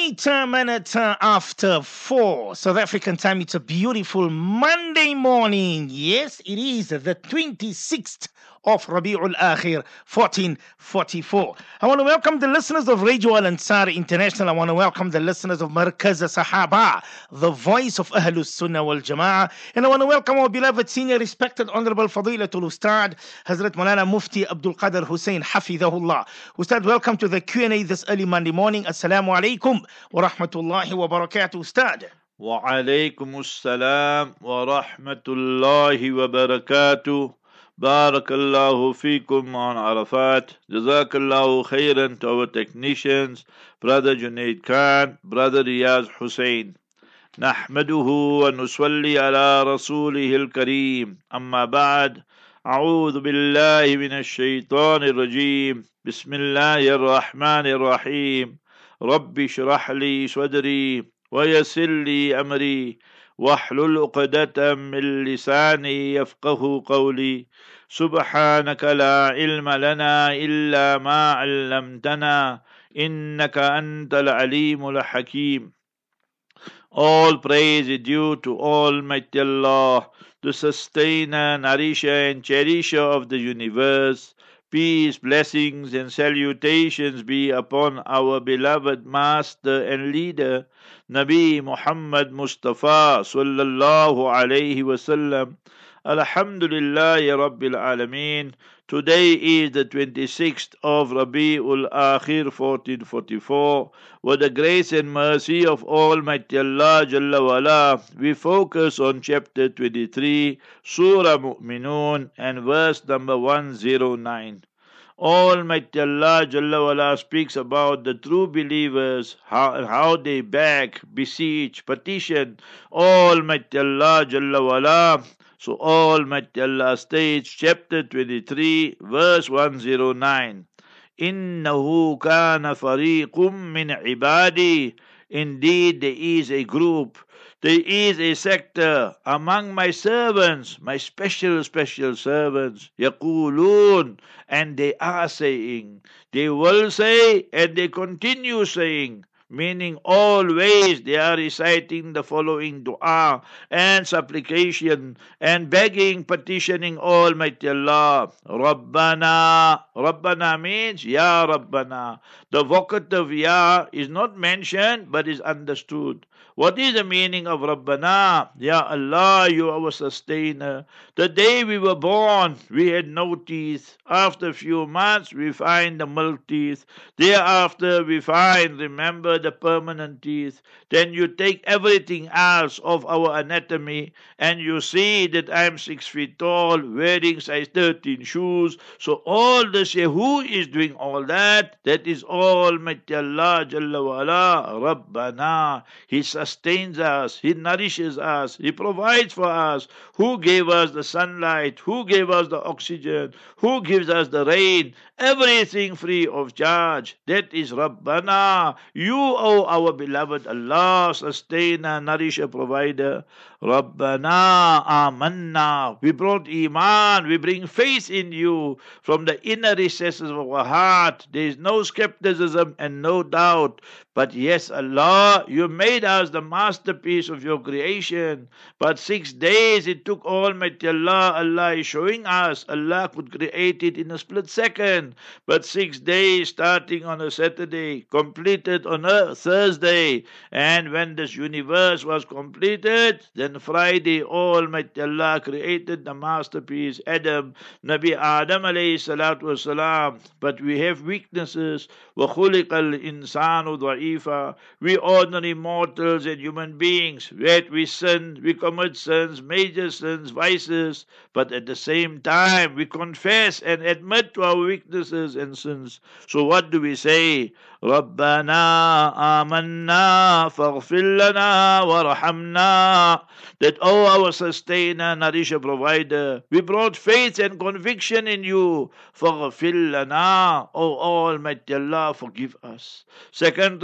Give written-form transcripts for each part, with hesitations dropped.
8 minutes after 4 South African time. It's a beautiful Monday morning. Yes, it is the 26th of Rabi'ul Akhir 1444. I want to welcome the listeners of Radio Al Ansar International. I want to welcome the listeners of Markaz Sahaba, the voice of Ahlus Sunnah wal Jama'ah. And I want to welcome our beloved senior respected honorable Fadilatul Ustad Hazrat Maulana Mufti Abdul Qadir Hussein Hafidhahullah. Ustad, welcome to the Q&A this early Monday morning. Assalamu alaikum wa rahmatullahi wa barakatuh, Ustad. Wa alaykum assalam wa rahmatullahi wa barakatuh. Barakallahu feekum on Arafat. Jazakallahu khairan to our technicians, Brother Junaid Khan, Brother Riyaz Hussein. Nahmaduhu wa nusalli ala rasulihil kareem. Amma ba'd. A'udhu billahi minash shaitanir rajim. Bismillahir rahmanir rahim. Rabbi shrah li sadri wa yassir li amri واحلل عقدة من لساني يفقه قولي سبحانك لا علم لنا إلا ما علمتنا إنك أنت العليم الحكيم. All praise is due to Almighty Allah, the sustainer, nourisher and cherisher of the universe. Peace, blessings and salutations be upon our beloved master and leader, Nabi Muhammad Mustafa sallallahu alayhi wasallam. Alhamdulillahi Rabbil Alameen. Today is the 26th of Rabi'ul Akhir 1444. With the grace and mercy of Almighty Allah Jalla wala, we focus on chapter 23, Surah Mu'minun and verse number 109. Almighty Allah Jalla wala speaks about the true believers, how they beg, beseech, petition Almighty Allah Jalla wala. So Almighty Allah states, chapter 23, verse 109, إِنَّهُ كَانَ فَرِيقٌ مِّنْ عِبَادِي. Indeed, there is a group, there is a sector among my servants, my special servants, يَقُولُونَ, and they are saying, they will say and they continue saying, meaning always they are reciting the following dua and supplication and begging, petitioning Almighty Allah. Rabbana. Rabbana means Ya Rabbana. The vocative Ya is not mentioned but is understood. What is the meaning of Rabbana? Ya Allah, you are our sustainer. The day we were born, we had no teeth. After a few months, we find the milk teeth. Thereafter, we find, remember, the permanent teeth. Then you take everything else of our anatomy and you see that I am 6 feet tall, wearing size 13 shoes. So all this here, who is doing all that? That is Almighty Allah Jalla wa'ala, Rabbana. He sustains us, He nourishes us, He provides for us. Who gave us the sunlight? Who gave us the oxygen? Who gives us the rain? Everything free of charge. That is Rabbana. You, O our beloved Allah, sustainer, nourisher, provider. Rabbana amanna. We brought Iman. We bring faith in you from the inner recesses of our heart. There is no skepticism and no doubt. But yes, Allah, you made us the masterpiece of your creation. But 6 days it took Almighty Allah. Allah is showing us Allah could create it in a split second. But 6 days starting on a Saturday, completed on a Thursday. And when this universe was completed, then Friday Almighty Allah created the masterpiece, Adam, Nabi Adam alayhi salatu wasalam. But we have weaknesses. وَخُلِقَ الْإِنسَانُ ضَعِيفًا. We ordinary mortals and human beings, yet we sin, we commit sins, major sins, vices, but at the same time we confess and admit to our weaknesses and sins. So what do we say? رَبَّنَا آمَنَّا فَاغْفِرْ لَنَا وَارْحَمْنَا. That, oh, our sustainer, nourisher, provider, we brought faith and conviction in you. فَاغْفِرْ لَنَا. Oh, Almighty Allah, forgive us. Second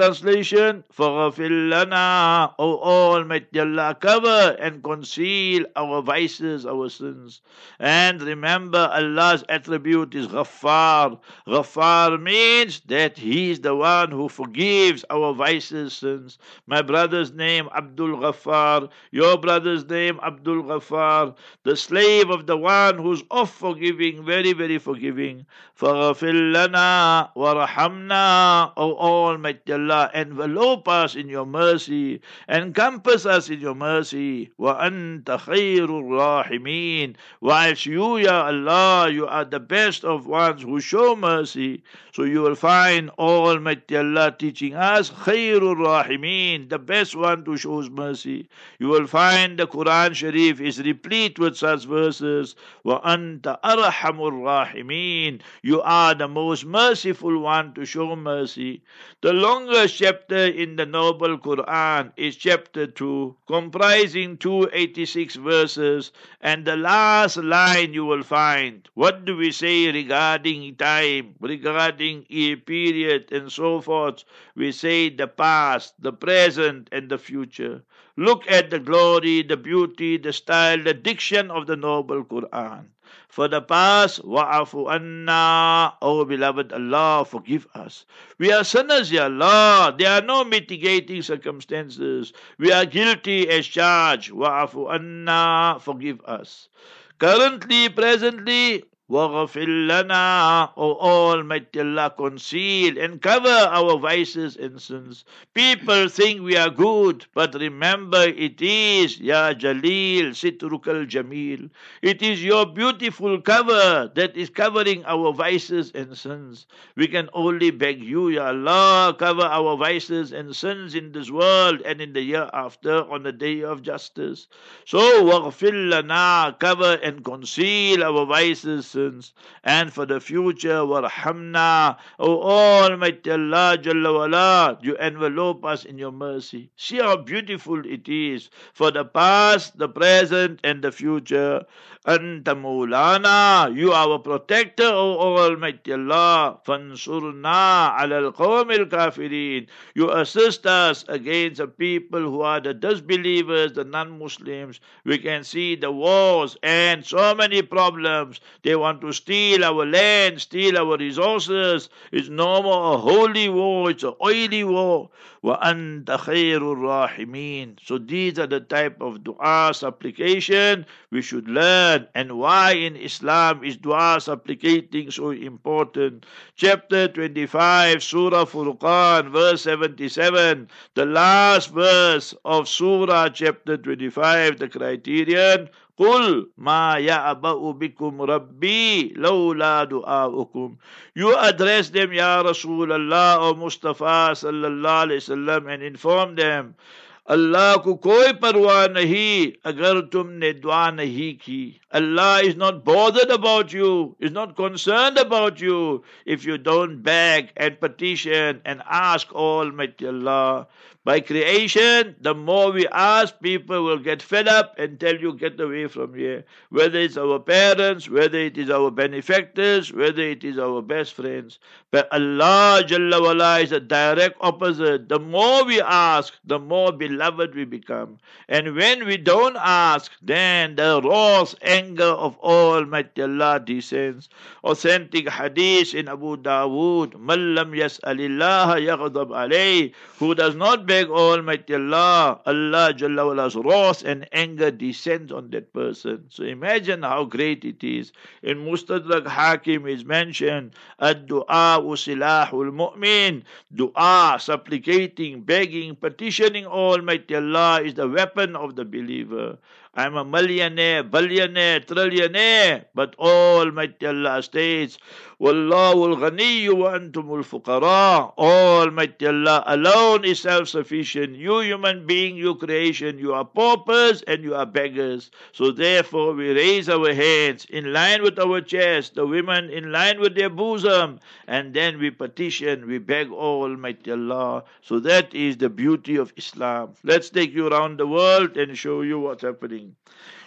translation, فَغَفِرْ لَنَا, O Almighty Allah, cover and conceal our vices, our sins. And remember, Allah's attribute is Ghaffar. Ghaffar means that He is the one who forgives our vices, sins. My brother's name, Abdul Ghaffar. Your brother's name, Abdul Ghaffar. The slave of the one who's of forgiving, very, very forgiving. فَغَفِرْ لَنَا وَرَحَمْنَا, O Almighty Allah, envelope us in your mercy, encompass us in your mercy. وَأَنْتَ خَيْرُ الرَّاحِمِينَ, whilst you, Ya Allah, you are the best of ones who show mercy. So you will find Almighty Allah teaching us Khairul Rahimin, the best one who shows mercy. You will find the Quran Sharif is replete with such verses. وَأَنْتَ أَرْحَمُ الرَّاحِمِينَ, you are the most merciful one to show mercy. The longest chapter in the noble Quran is chapter 2, comprising 286 verses, and the last line you will find. What do we say regarding time, regarding a period and so forth? We say the past, the present and the future. Look at the glory, the beauty, the style, the diction of the noble Quran. For the past, wa'afu anna, O beloved Allah, forgive us. We are sinners, Ya Allah. There are no mitigating circumstances. We are guilty as charged. Wa'afu anna, forgive us. Currently, presently, وَغَفِرْ لَنَا, O Almighty Allah, conceal and cover our vices and sins. People think we are good, but remember it is Ya Jalil Sitrukal Jamil. It is your beautiful cover that is covering our vices and sins. We can only beg you, Ya Allah, cover our vices and sins in this world and in the year after on the day of justice. So وَغْفِرْ لَنَا, cover and conceal our vices, and for the future, warhamna, O Almighty Allah Jalla wala, you envelope us in your mercy. See how beautiful it is for the past, the present, and the future. Anta Maulana, you are our protector, O Almighty Allah. Fansurna ala al-qawm al-kafirin, you assist us against the people who are the disbelievers, the non-Muslims. We can see the wars and so many problems. They want to steal our land, steal our resources. It's no more a holy war, it's an oily war. وَأَنْتَ خَيْرُ الرَّاحِمِينَ. So these are the type of dua supplication we should learn. And why in Islam is dua supplicating so important? Chapter 25, Surah Furqan, verse 77. The last verse of Surah chapter 25, the criterion. قُلْ مَا يَعْبَأُ بِكُمْ رَبِّي لَوْلَا دُعَاؤُكُمْ. You address them, Ya Rasulullah or Mustafa sallallahu alayhi wasallam, and inform them, Allah को कोई परवाह नहीं अगर तुमने दुआ नहीं की. Allah is not bothered about you, is not concerned about you if you don't beg and petition and ask Almighty Allah. By creation, the more we ask, people will get fed up and tell you, get away from here. Whether it's our parents, whether it is our benefactors, whether it is our best friends. But Allah Jalla wala is a direct opposite. The more we ask, the more beloved we become. And when we don't ask, then the wrath, anger of Almighty Allah descends. Authentic hadith in Abu Dawood, Man lam yas'alillaha yaghdab alayh, who does not beg Almighty Allah, Allah Jalla wala's wrath and anger descends on that person. So imagine how great it is. In Mustadrak Hakim is mentioned, Ad-du'a silahul mu'min. Dua, supplicating, begging, petitioning Almighty Allah is the weapon of the believer. I'm a millionaire, billionaire, trillionaire, but Almighty Allah states, Wallahu al-ghaniyyu wa antumul fuqara. Almighty Allah alone is self-sufficient. You human being, you creation, you are paupers and you are beggars. So therefore we raise our hands in line with our chest, the women in line with their bosom, and then we petition, we beg Almighty Allah. So that is the beauty of Islam. Let's take you around the world and show you what's happening.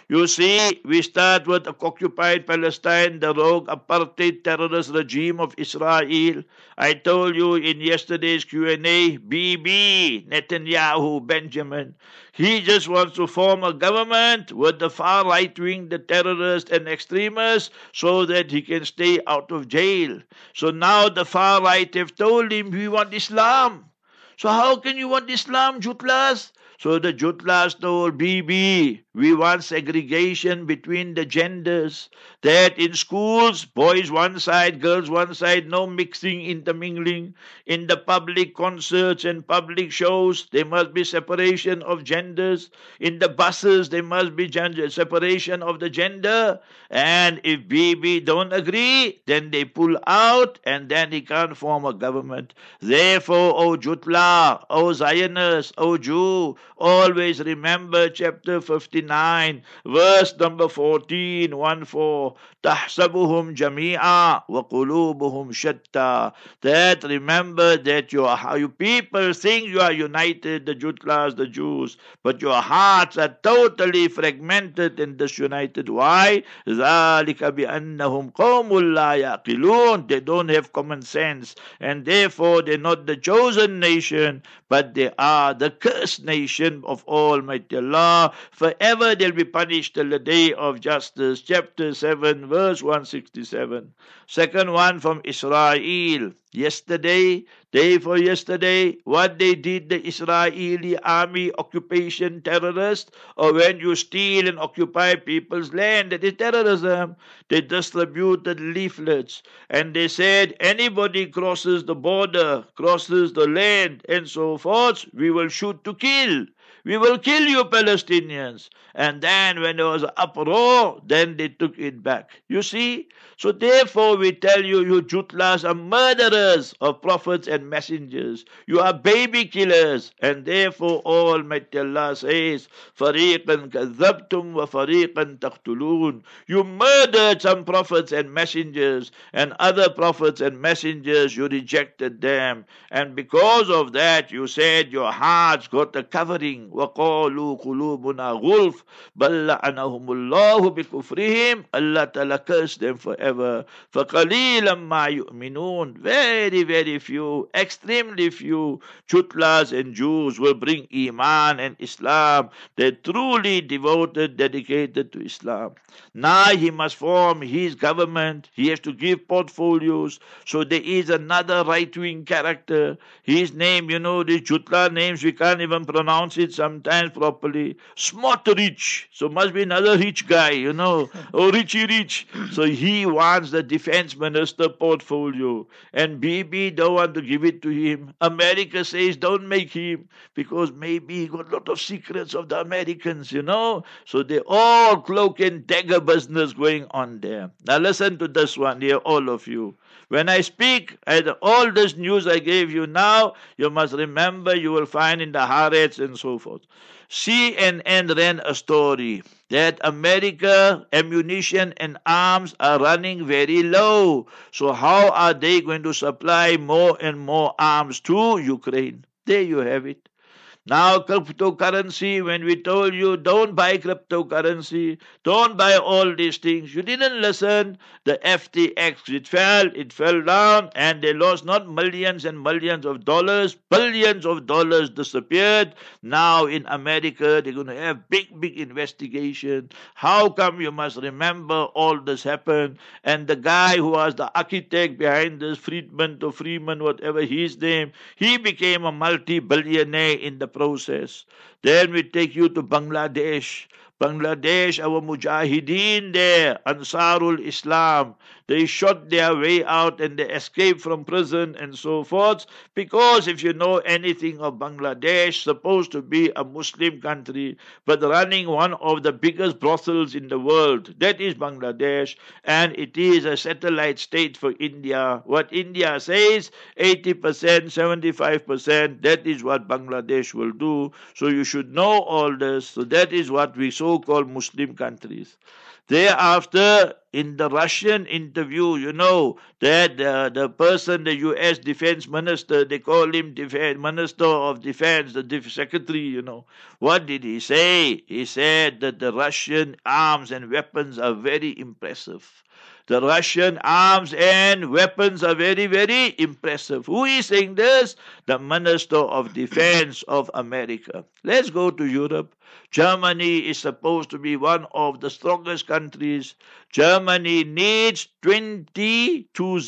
You see, we start with occupied Palestine, the rogue apartheid terrorist regime of Israel. I told you in yesterday's Q&A, Bibi, Netanyahu, Benjamin, he just wants to form a government with the far right wing, the terrorists and extremists, so that he can stay out of jail. So now the far right have told him, we want Islam. So how can you want Islam, Jutlas? So the Jutlas told Bibi, we want segregation between the genders. That in schools, boys one side, girls one side, no mixing, intermingling. In the public concerts and public shows, there must be separation of genders. In the buses, there must be separation of the gender. And if Bibi don't agree, then they pull out and then he can't form a government. Therefore, O Jutla, O Zionist, O Jew, always remember chapter 59, verse number 14, 1-4. تحسبهم جميعا وقلوبهم شتى. That remember that you people think you are united, the Jutlas, the Jews, but your hearts are totally fragmented and disunited. Why? ذلك بأنهم قوم لا يعقلون. They don't have common sense, and therefore they're not the chosen nation, but they are the cursed nation of Almighty Allah. Forever they'll be punished till the day of justice. Chapter 7, verse 167. Second one from Israel. Yesterday, day for yesterday, what they did, the Israeli army occupation terrorists, or when you steal and occupy people's land, that is terrorism. They distributed leaflets and they said, anybody crosses the border, crosses the land and so forth, we will shoot to kill. We will kill you Palestinians. And then when there was an uproar, then they took it back. You see? So therefore we tell you, you Jutlas are murderers of prophets and messengers. You are baby killers. And therefore Almighty Allah says, فَرِيقًا كَذَّبْتُمْ وَفَرِيقًا تَقْتُلُونَ. You murdered some prophets and messengers, and other prophets and messengers, you rejected them. And because of that, you said your hearts got a covering. وَقَالُوا قُلُوبُنَا غُلْفٌ بَلْ لَعَنَهُمُ اللَّهُ بِكُفْرِهِمْ. Allah Ta'ala cursed them forever. فَقَلِيلًا مَا يُؤْمِنُونَ. Very, very few, extremely few Jutlas and Jews will bring Iman and Islam. They're truly devoted, dedicated to Islam. Now he must form his government. He has to give portfolios. So there is another right-wing character. His name, you know, these Jutla names, we can't even pronounce it sometimes properly. Smotrich. So must be another rich guy, you know. Oh, Richie Rich. So he wants the defense minister portfolio. And Bibi don't want to give it to him. America says don't make him, because maybe he got a lot of secrets of the Americans, you know. So they all cloak and dagger business going on there. Now listen to this one here, all of you. When I speak, all this news I gave you now, you must remember, you will find in the Haaretz and so forth. CNN ran a story that America ammunition and arms are running very low. So how are they going to supply more and more arms to Ukraine? There you have it. Now cryptocurrency, when we told you don't buy cryptocurrency, don't buy all these things, you didn't listen. The FTX, it fell down, and they lost not millions and millions of dollars, billions of dollars disappeared. Now in America, they're going to have big investigation. How come? You must remember all this happened. And the guy who was the architect behind this, Freeman, whatever his name, he became a multi-billionaire in the process. Then we take you to Bangladesh. Bangladesh, our Mujahideen there, Ansarul Islam, they shot their way out and they escaped from prison and so forth. Because if you know anything of Bangladesh, supposed to be a Muslim country, but running one of the biggest brothels in the world, that is Bangladesh, and it is a satellite state for India. What India says, 80%, 75%, that is what Bangladesh will do. So you should know all this. So that is what we so-called Muslim countries. Thereafter, in the Russian interview, you know that the person, the U.S. defense minister, they call him Minister of Defense, the secretary, you know. What did he say? He said that the Russian arms and weapons are very impressive. The Russian arms and weapons are very, very impressive. Who is saying this? The Minister of Defense of America. Let's go to Europe. Germany is supposed to be one of the strongest countries. Germany needs 20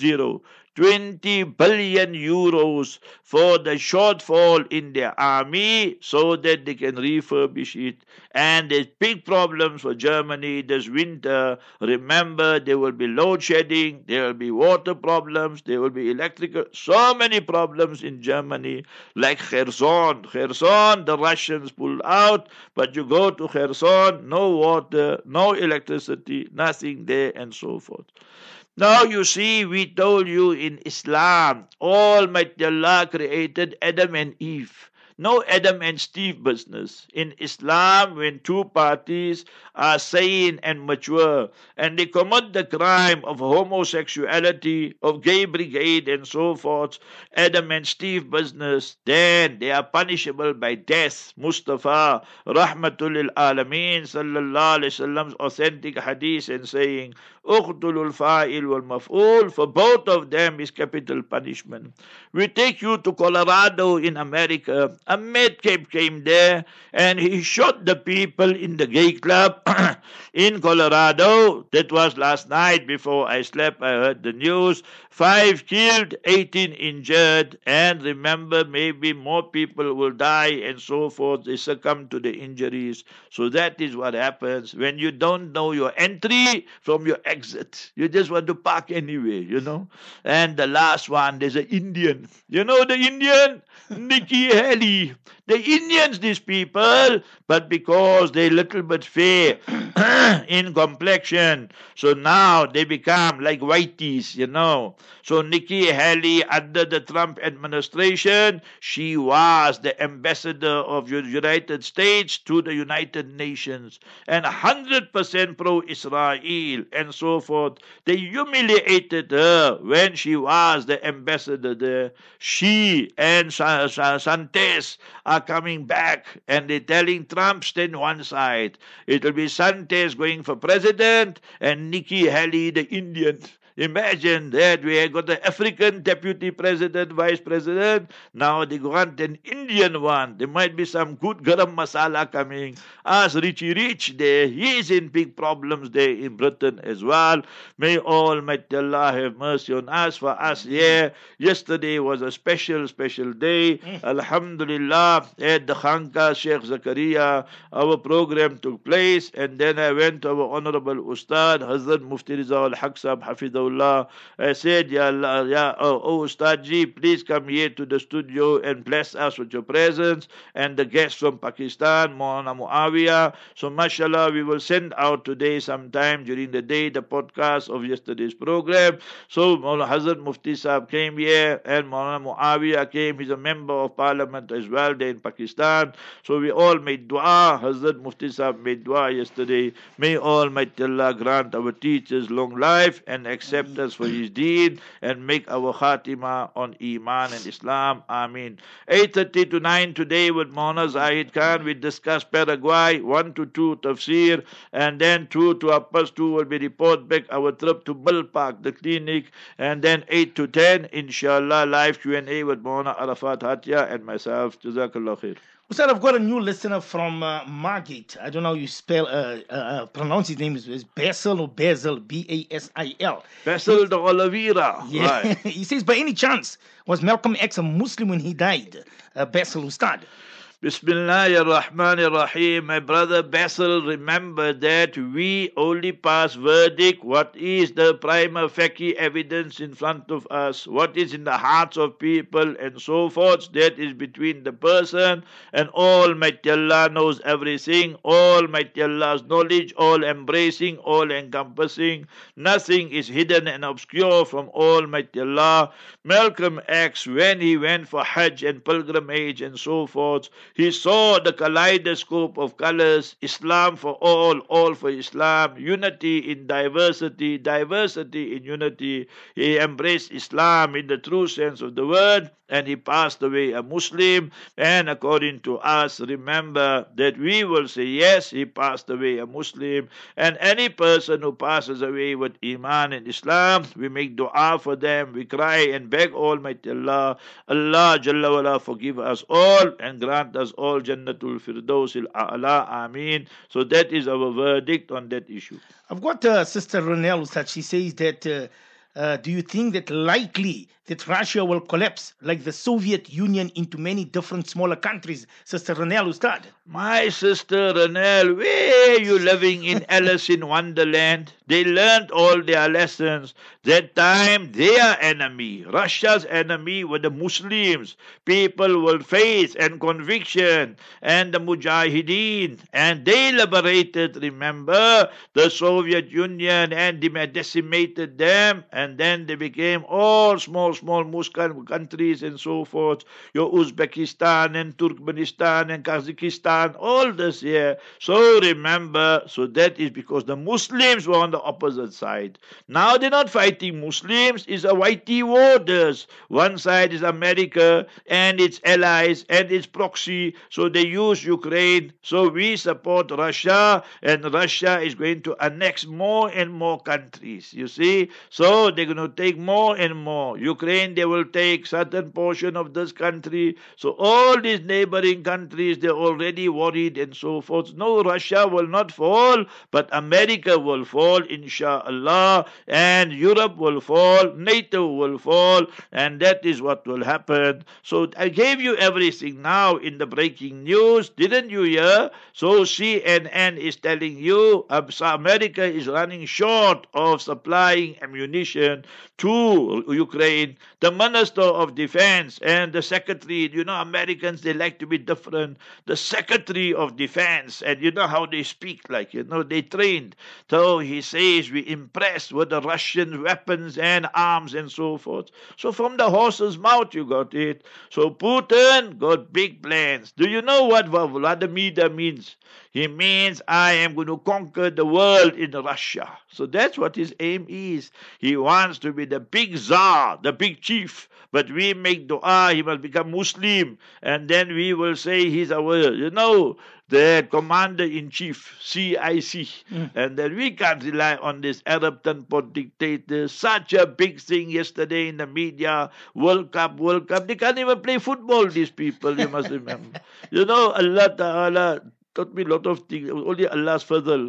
billion euros for the shortfall in their army so that they can refurbish it. And there's big problems for Germany this winter. Remember, there will be load shedding, there will be water problems, there will be electrical, so many problems in Germany, like Kherson. Kherson, the Russians pulled out, but you go to Kherson, no water, no electricity, nothing there, and so forth. Now you see, we told you in Islam, Almighty Allah created Adam and Eve. No Adam and Steve business. In Islam, when two parties are sane and mature and they commit the crime of homosexuality, of gay brigade and so forth, Adam and Steve business, then they are punishable by death. Mustafa Rahmatul lil Alameen Sallallahu Alaihi Wasallam's authentic hadith and saying, Uqtulul fa'il wal maf'ul, for both of them is capital punishment. We take you to Colorado in America. A madcap came there and he shot the people in the gay club in Colorado. That was last night before I slept. I heard the news. 5 killed, 18 injured, and remember, maybe more people will die and so forth. They succumb to the injuries. So that is what happens when you don't know your entry from your exit. You just want to park anyway, you know. And the last one, there's an Indian. You know the Indian? Nikki Haley. The Indians, these people, but because they're a little bit fair in complexion, so now they become like whiteys, you know. So Nikki Haley, under the Trump administration, she was the ambassador of the United States to the United Nations and 100% pro-Israel and so forth. They humiliated her when she was the ambassador there. She and Santes are coming back and they're telling Trump, stand one side. It will be Santes going for president and Nikki Haley, the Indian. Imagine that we have got the African deputy president, vice president. Now they want an Indian one. There might be some good garam masala coming. Ask Richie Rich there. He is in big problems there in Britain as well. May Almighty Allah have mercy on us. For us here, yesterday was a special day. Alhamdulillah, at the Khanka Sheikh Zakaria, our program took place. And then I went to our Honorable Ustad, Hazrat Mufti Riza al-Haq Sahab, Hafidahullah. I said, Ya Allah, oh Ustad Ji, please come here to the studio and bless us with your presence. And the guests from Pakistan, Maulana Muawiyah. So mashallah, we will send out today sometime during the day the podcast of yesterday's program. So Maulana Hazrat Mufti Sahab came here and Maulana Muawiyah came. He's a member of parliament as well there in Pakistan. So we all made dua. Hazrat Mufti Sahab made dua yesterday. May Almighty Allah grant our teachers long life and accept us for his deed and make our khatima on Iman and Islam. Ameen. 8:30 to 9 today with Maulana Zahid Khan. We discuss Paraguay, 1 to 2 tafsir, and then 2 to 2 will be report back our trip to Bull Park, the clinic, and then 8 to 10, inshallah, live Q&A with Maulana Arafat Hatia and myself. Jazakallah khair. Ustad, I've got a new listener from Margate. I don't know how you spell, pronounce his name. Is Basil or Basil, Basil. Basil de Oliveira. Yeah. Right. He says, by any chance, was Malcolm X a Muslim when he died? Basil Ustad. Bismillahir Rahmanir Rahim. My brother Basil, remember that we only pass verdict what is the prima facie evidence in front of us, what is in the hearts of people and so forth. That is between the person and Almighty Allah knows everything. Almighty Allah's knowledge, all embracing, all encompassing. Nothing is hidden and obscure from Almighty Allah. Malcolm X, when he went for Hajj and pilgrimage and so forth, He saw the kaleidoscope of colors, Islam for all for Islam, unity in diversity, diversity in unity. He embraced Islam in the true sense of the word, and he passed away a Muslim. And according to us, remember that we will say, yes, he passed away a Muslim. And any person who passes away with Iman and Islam, we make dua for them, we cry and beg Almighty Allah, Allah Jalla wala forgive us all and grant us all Jannatul Firdausil A'la, Ameen. So that is our verdict on that issue. I've got Sister Ronel Ustad. She says that do you think that likely that Russia will collapse like the Soviet Union into many different smaller countries? Sister Ronel Ustad. My sister Ranel, where you living in Alice in Wonderland? They learned all their lessons. That time their enemy, Russia's enemy, were the Muslims. People will face and conviction and the Mujahideen, and they liberated, remember, the Soviet Union, and they decimated them, and then they became all small Muslim countries and so forth. Your Uzbekistan and Turkmenistan and Kazakhstan, all this here. So remember, so that is because the Muslims were on the opposite side. Now they're not fighting Muslims, it's a whitey warders. One side is America and its allies and its proxy, so they use Ukraine. So we support Russia, and Russia is going to annex more and more countries, you see. So they're going to take more and more. Ukraine, they will take certain portion of this country. So all these neighboring countries, they're already worried and so forth. No, Russia will not fall, but America will fall, inshallah, and Europe will fall, NATO will fall, and that is what will happen. So I gave you everything now in the breaking news, didn't you hear? So CNN is telling you America is running short of supplying ammunition to Ukraine. The Minister of Defense and the Secretary, you know, Americans, they like to be different. The Secretary of Defense, and you know how they speak, like, you know, they trained. So he says, we impressed with the Russian weapons and arms and so forth. So from the horse's mouth you got it. So Putin got big plans. Do you know what Vladimir means? He means, I am going to conquer the world in Russia. So that's what his aim is. He wants to be the big Tsar, the big chief. But we make dua, he will become Muslim. And then we will say he's our, you know, the commander-in-chief, CIC. And then we can't rely on this Arab Tanpot dictator. Such a big thing yesterday in the media. World Cup. They can't even play football, these people, you must remember. You know, Allah Ta'ala taught me a lot of things. Only Allah's fadl.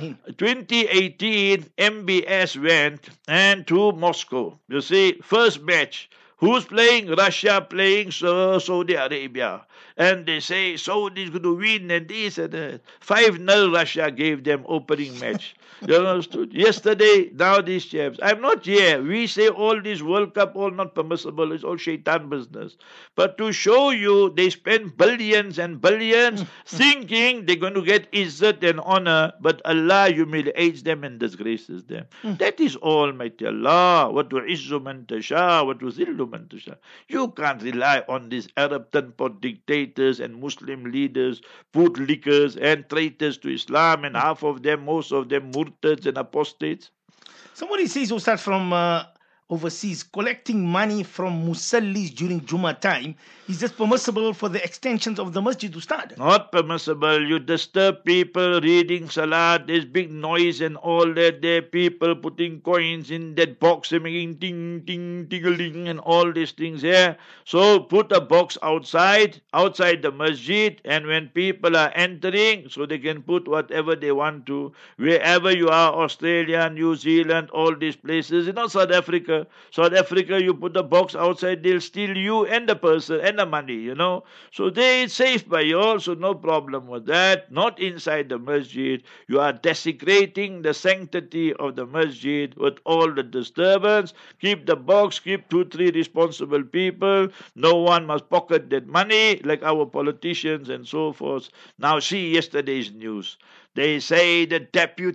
2018, MBS went and to Moscow. You see, first match. Who's playing? Russia playing Saudi Arabia. And they say Saudi's going to win and this and that. 5-0 Russia gave them opening match. You understood? Yesterday, now these chaps. I'm not here. We say all this World Cup, all not permissible. It's all shaitan business. But to show you, they spend billions and billions thinking they're going to get izzat and honor, but Allah humiliates them and disgraces them. That is Almighty Allah. What to izzu man tasha, what to zillu man tasha. You can't rely on these Arab Tanpot dictators and Muslim leaders, bootlickers and traitors to Islam, and half of them, most of them, murtads and apostates. Somebody says, Ustad, from overseas, collecting money from musallis during Jummah time, is this permissible for the extensions of the masjid, Ustad? Not permissible. You disturb people reading salat. There's big noise and all that. There people putting coins in that box and making ting, ting, tingling and all these things here. So put a box outside the masjid, and when people are entering, so they can put whatever they want to. Wherever you are, Australia, New Zealand, all these places. You know, South Africa, you put a box outside, they'll steal you and the person and the money, you know. So it's safe by you all, so no problem with that. Not inside the masjid. You are desecrating the sanctity of the masjid with all the disturbance. Keep the box, keep 2-3 responsible people. No one must pocket that money like our politicians and so forth. Now see yesterday's news. They say the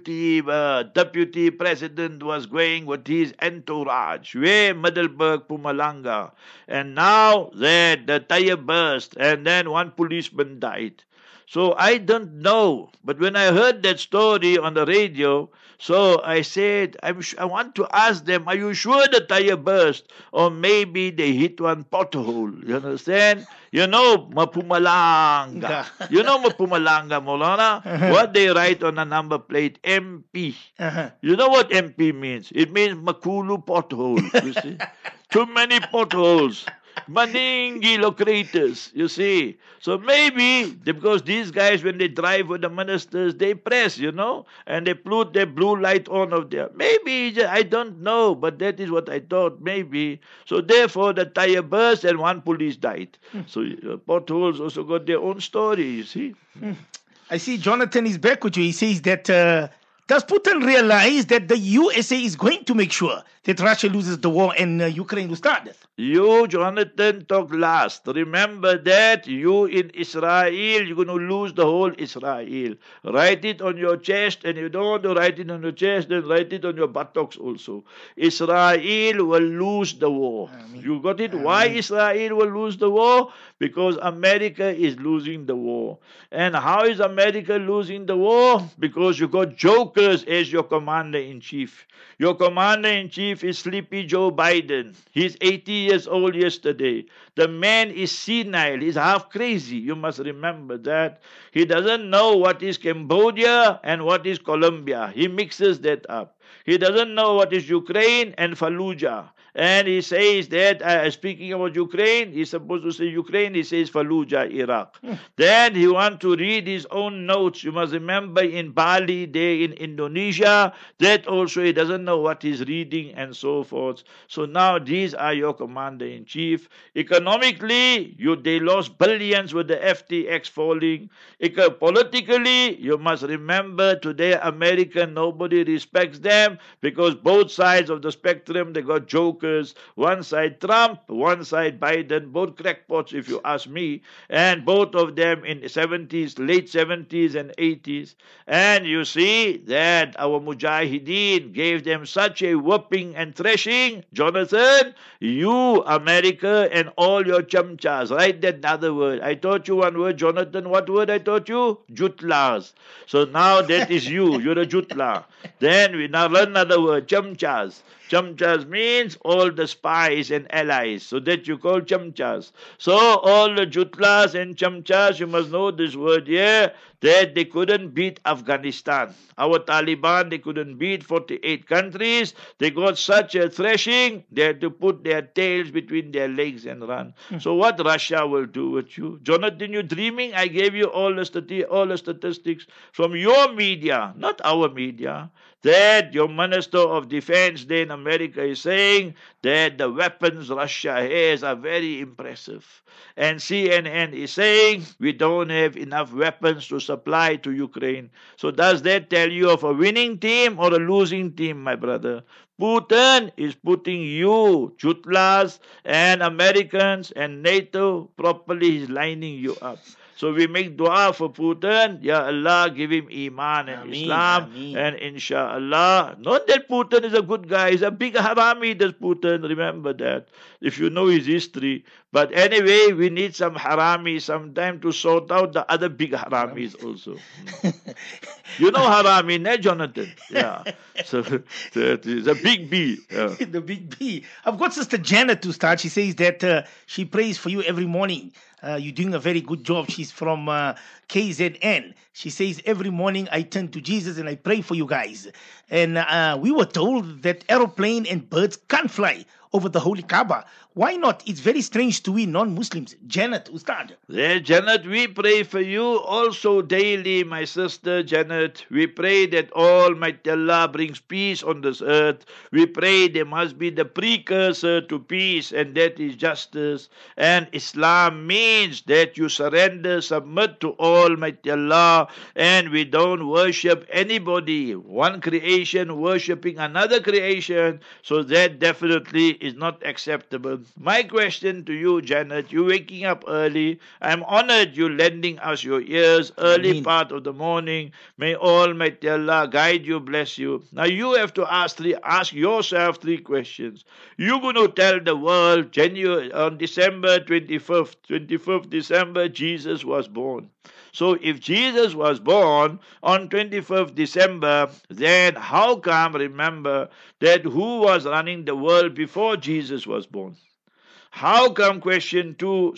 deputy president was going with his entourage, way Middelburg, Pumalanga. And now the tire burst and then one policeman died. So I don't know. But when I heard that story on the radio, so I said, I want to ask them, are you sure the tire burst? Or maybe they hit one pothole. You understand? You know Mapumalanga. You know Mapumalanga, Molana? What they write on a number plate? MP. You know what MP means? It means Makulu pothole. You see? Too many potholes. Maningilo craters, you see. So maybe because these guys, when they drive with the ministers, they press, and they put their blue light on of there. Maybe, I don't know, but that is what I thought, maybe. So therefore, the tire burst and one police died. So potholes also got their own story, you see. I see Jonathan is back with you. He says that, does Putin realize that the USA is going to make sure that Russia loses the war and Ukraine will start it? You, Jonathan, talk last. Remember that you in Israel, you're going to lose the whole Israel. Write it on your chest, and you don't want to write it on your chest, then write it on your buttocks also. Israel will lose the war. Amen. You got it? Amen. Why Israel will lose the war? Because America is losing the war. And how is America losing the war? Because you got jokers as your commander-in-chief. Your commander-in-chief is Sleepy Joe Biden. He's 80 years old yesterday. The man is senile. He's half crazy. You must remember that. He doesn't know what is Cambodia and what is Colombia. He mixes that up. He doesn't know what is Ukraine and Fallujah. And he says that, speaking about Ukraine, he's supposed to say Ukraine, he says Fallujah, Iraq. Then he wants to read his own notes. You must remember in Bali, there in Indonesia, that also he doesn't know what he's reading and so forth. So now these are your commander-in-chief. Economically, they lost billions with the FTX falling. Politically, you must remember today, America, nobody respects them because both sides of the spectrum, they got jokers. One side Trump, one side Biden, both crackpots if you ask me, and both of them in the 70s, late 70s and 80s. And you see that our Mujahideen gave them such a whooping and thrashing. Jonathan, you, America, and all your chamchas, write that other word. I taught you one word, Jonathan. What word I taught you? Jutlas. So now that is you. You're a jutla. Then we now learn another word, chamchas. Chamchas means all the spies and allies. So that you call chamchas. So all the jutlas and chamchas, you must know this word here, that they couldn't beat Afghanistan. Our Taliban, they couldn't beat 48 countries. They got such a thrashing, they had to put their tails between their legs and run. So what Russia will do with you? Jonathan, you dreaming? I gave you all the statistics from your media, not our media, that your Minister of Defense there in America is saying that the weapons Russia has are very impressive. And CNN is saying we don't have enough weapons to supply to Ukraine. So does that tell you of a winning team or a losing team, my brother? Putin is putting you, Jutlas, and Americans and NATO properly. He's lining you up. So we make dua for Putin. Ya Allah, give him Iman and Islam. And inshallah, not that Putin is a good guy. He's a big harami, this Putin. Remember that, if you know his history. But anyway, we need some harami sometime to sort out the other big haramis also. You know harami, ne, Jonathan? Yeah. So that is a big B. Yeah. The big B. I've got Sister Janet to start. She says that she prays for you every morning. You're doing a very good job. She's from KZN. She says, every morning I turn to Jesus and I pray for you guys. And we were told that aeroplane and birds can't fly over the Holy Kaaba. Why not? It's very strange to we non-Muslims. Janet, Ustad. Yeah, Janet, we pray for you also daily, my sister Janet. We pray that Almighty Allah brings peace on this earth. We pray there must be the precursor to peace, and that is justice. And Islam means that you surrender, submit to Almighty Allah, and we don't worship anybody. One creation worshipping another creation. So that definitely is not acceptable. My question to you, Janet, you waking up early. I'm honored you lending us your ears early Ameen. part of the morning. May Almighty Allah guide you, bless you. Now you have to ask yourself three questions. You're going to tell the world on December 25th December, Jesus was born. So if Jesus was born on 25th December, then how come, remember, that who was running the world before Jesus was born? How come, question 2,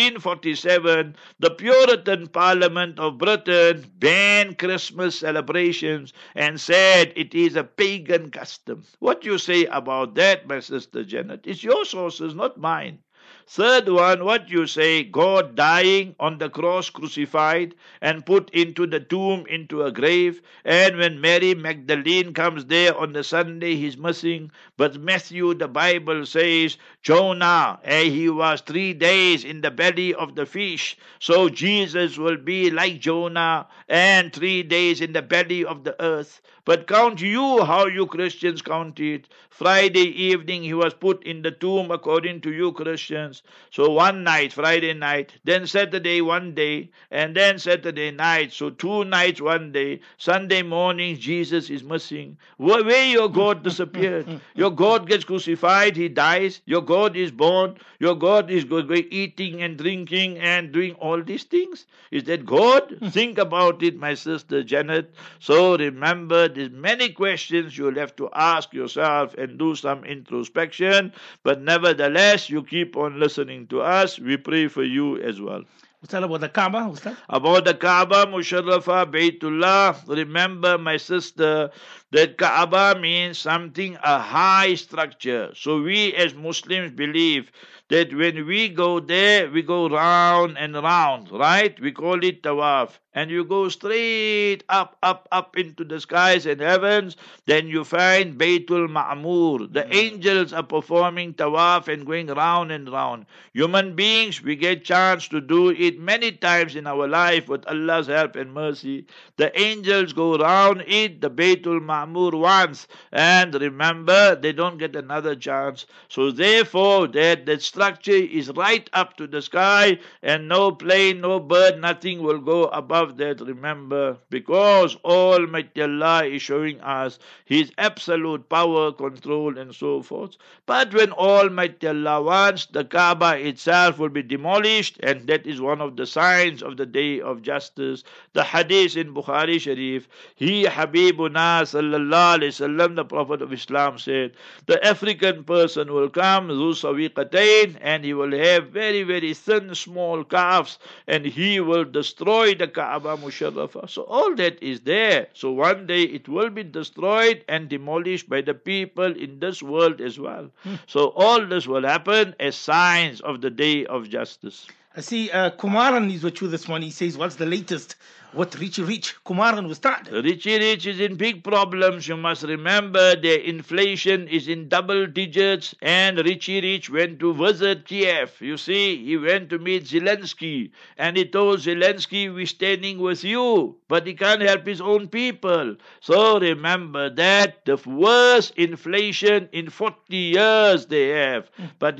1647, the Puritan Parliament of Britain banned Christmas celebrations and said it is a pagan custom? What do you say about that, my sister Janet? It's your sources, not mine. Third one, what you say, God dying on the cross, crucified, and put into the tomb, into a grave. And when Mary Magdalene comes there on the Sunday, he's missing. But Matthew, the Bible says, Jonah, he was 3 days in the belly of the fish. So Jesus will be like Jonah and 3 days in the belly of the earth. But count you how you Christians count it. Friday evening he was put in the tomb according to you Christians. So one night, Friday night, then Saturday one day, and then Saturday night. So 2 nights, 1 day. Sunday morning Jesus is missing. Where your God disappeared? Your God gets crucified, he dies. Your God is born. Your God is eating and drinking and doing all these things. Is that God? Think about it, my sister Janet. So remember, there's many questions you'll have to ask yourself and do some introspection. But nevertheless, you keep on listening to us. We pray for you as well. Ustad, about the Kaaba, Ustad? About the Kaaba, Musharrafa, Baytullah. Remember, my sister, that Kaaba means something, a high structure. So we as Muslims believe that when we go there, we go round and round, right? We call it tawaf. And you go straight up, up, up into the skies and heavens, then you find Baytul Ma'mur. The angels are performing tawaf and going round and round. Human beings, we get chance to do it many times in our life with Allah's help and mercy. The angels go round it, the Baytul Ma'mur once, and remember, they don't get another chance. So therefore, that structure is right up to the sky, and no plane, no bird, nothing will go above that, remember, because Almighty Allah is showing us His absolute power, control, and so forth. But when Almighty Allah wants, the Kaaba itself will be demolished, and that is one of the signs of the Day of Justice. The hadith in Bukhari Sharif, He Habibuna Sallallahu Alaihi Wasallam, the Prophet of Islam, said, the African person will come, Zu Sawiqatain, and he will have very, very thin, small calves, and he will destroy the Kaaba Musharrafa. So all that is there. So one day it will be destroyed and demolished by the people in this world as well. So all this will happen as signs of the Day of Justice. I see Kumaran is with you this morning. He says, what's the latest? What Richie Rich? Kumaran will start. Richie Rich is in big problems. You must remember their inflation is in double digits, and Richie Rich went to visit Kiev. You see, he went to meet Zelensky, and he told Zelensky, we're standing with you, but he can't help his own people. So remember that the worst inflation in 40 years they have. But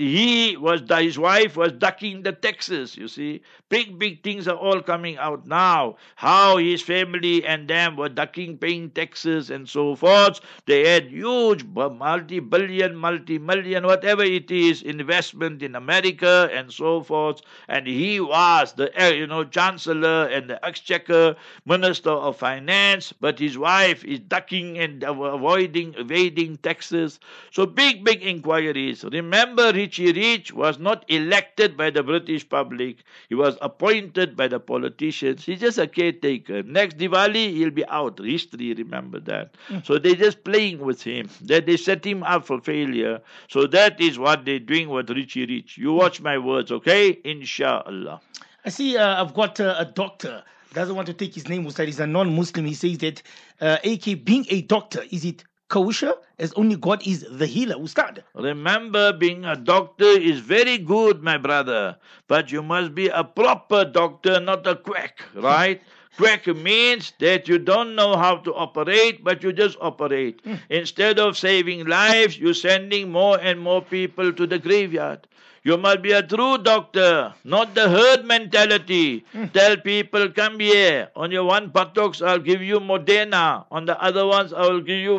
his wife was ducking the taxes, you see. Big things are all coming out now. How his family and them were ducking paying taxes and so forth. They had huge multi-billion, multi-million, whatever it is, investment in America and so forth. And he was the chancellor and the exchequer minister of finance. But his wife is ducking and evading taxes. So big inquiries. Remember, Richie Rich was not elected by the British public. He was appointed by the politicians. He's just a caretaker. Next Diwali, he'll be out. History, remember that. So they're just playing with him. That they set him up for failure. So that is what they're doing with Richie Rich. You watch my words, okay? Inshallah. I see I've got a doctor. Doesn't want to take his name, Ustad. He's a non-Muslim. He says that AK being a doctor, is it kosher as only God is the healer, Ustad? Remember, being a doctor is very good, my brother. But you must be a proper doctor, not a quack, right? Quack means that you don't know how to operate, but you just operate. Instead of saving lives, you're sending more and more people to the graveyard. You must be a true doctor, not the herd mentality. Tell people, come here. On your one buttocks, I'll give you Modena. On the other ones, I will give you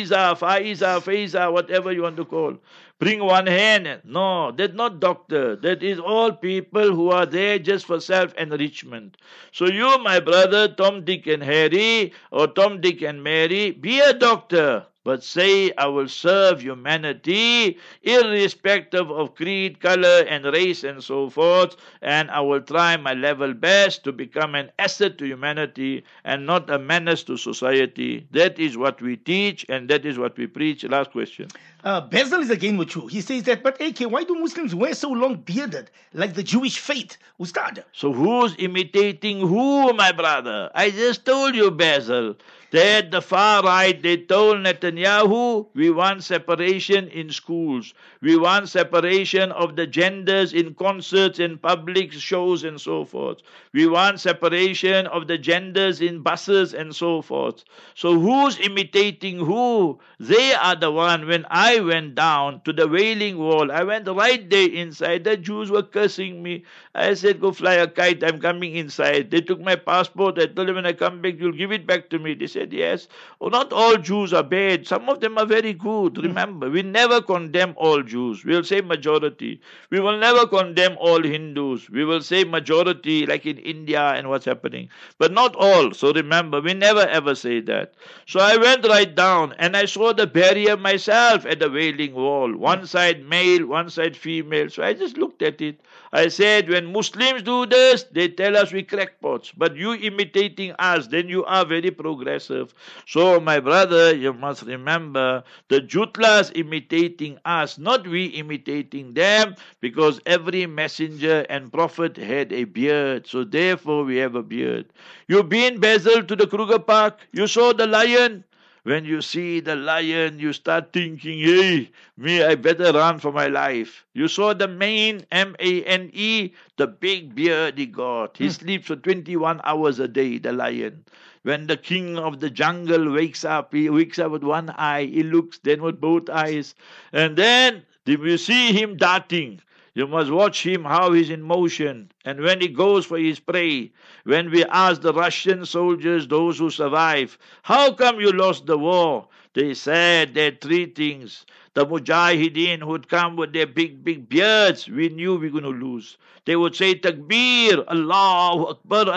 Faiza, whatever you want to call. Bring one hand. No, that's not doctor. That is all people who are there just for self-enrichment. So you, my brother, Tom, Dick and Harry, or Tom, Dick and Mary, be a doctor. But say, I will serve humanity irrespective of creed, color, and race, and so forth. And I will try my level best to become an asset to humanity and not a menace to society. That is what we teach and that is what we preach. Last question. Basil is again with you. He says that, but AK, why do Muslims wear so long bearded like the Jewish faith? Ustad. So who's imitating who, my brother? I just told you, Basil, that the far right, they told Netanyahu, we want separation in schools. We want separation of the genders in concerts and public shows and so forth. We want separation of the genders in buses and so forth. So who's imitating who? They are the one. When I went down to the Wailing Wall, I went right there inside. The Jews were cursing me. I said, go fly a kite. I'm coming inside. They took my passport. I told them, when I come back, you'll give it back to me. They said, yes. Oh, not all Jews are bad. Some of them are very good. Remember, we never condemn all Jews. We'll say majority. We will never condemn all Hindus. We will say majority, like in India and what's happening. But not all. So remember, we never ever say that. So I went right down and I saw the barrier myself at the Wailing Wall. One side male, one side female. So I just looked at it. I said, when Muslims do this, they tell us we crackpots. But you imitating us, then you are very progressive. So, my brother, you must remember, the Jutlas imitating us, not we imitating them, because every messenger and prophet had a beard. So, therefore, we have a beard. You've been, Basil, to the Kruger Park. You saw the lion. When you see the lion, you start thinking, hey, me, I better run for my life. You saw the mane, M-A-N-E, the big beard he got. He sleeps for 21 hours a day, the lion. When the king of the jungle wakes up, he wakes up with one eye, he looks, then with both eyes. And then you see him darting. You must watch him, how he's in motion. And when he goes for his prey, when we ask the Russian soldiers, those who survive, how come you lost the war? They said there are three things. The Mujahideen who'd come with their big, big beards, we knew we were going to lose. They would say, Takbir, Allahu Akbar,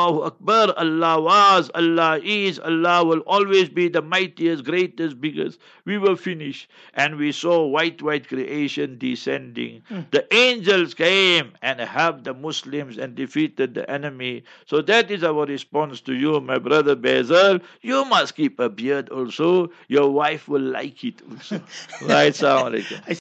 Allah was, Allah is, Allah will always be the mightiest, greatest, biggest. We were finished. And we saw white creation descending. The angels came and helped the Muslims and defeated the enemy. So that is our response to you, my brother Basil. You must keep a beard also. Your wife will like it also. Right, Assalamu alaikum.